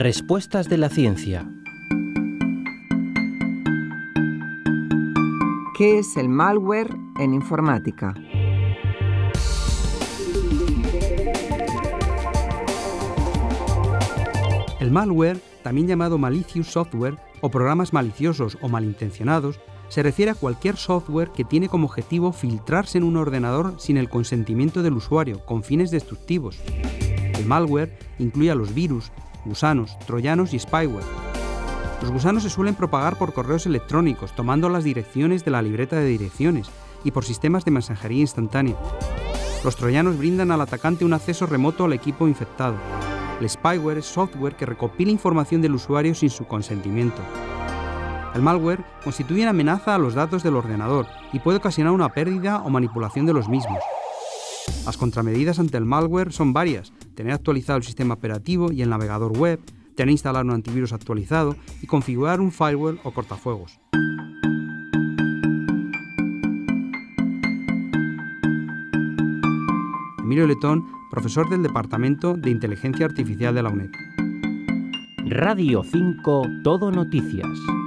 Respuestas de la ciencia. ¿Qué es el malware en informática? El malware, también llamado malicious software o programas maliciosos o malintencionados, se refiere a cualquier software que tiene como objetivo filtrarse en un ordenador sin el consentimiento del usuario, con fines destructivos. El malware incluye a los virus, gusanos, troyanos y spyware. Los gusanos se suelen propagar por correos electrónicos, tomando las direcciones de la libreta de direcciones, y por sistemas de mensajería instantánea. Los troyanos brindan al atacante un acceso remoto al equipo infectado. El spyware es software que recopila información del usuario sin su consentimiento. El malware constituye una amenaza a los datos del ordenador y puede ocasionar una pérdida o manipulación de los mismos. Las contramedidas ante el malware son varias: tener actualizado el sistema operativo y el navegador web, tener instalado un antivirus actualizado y configurar un firewall o cortafuegos. Emilio Letón, profesor del Departamento de Inteligencia Artificial de la UNED. Radio 5 Todo Noticias.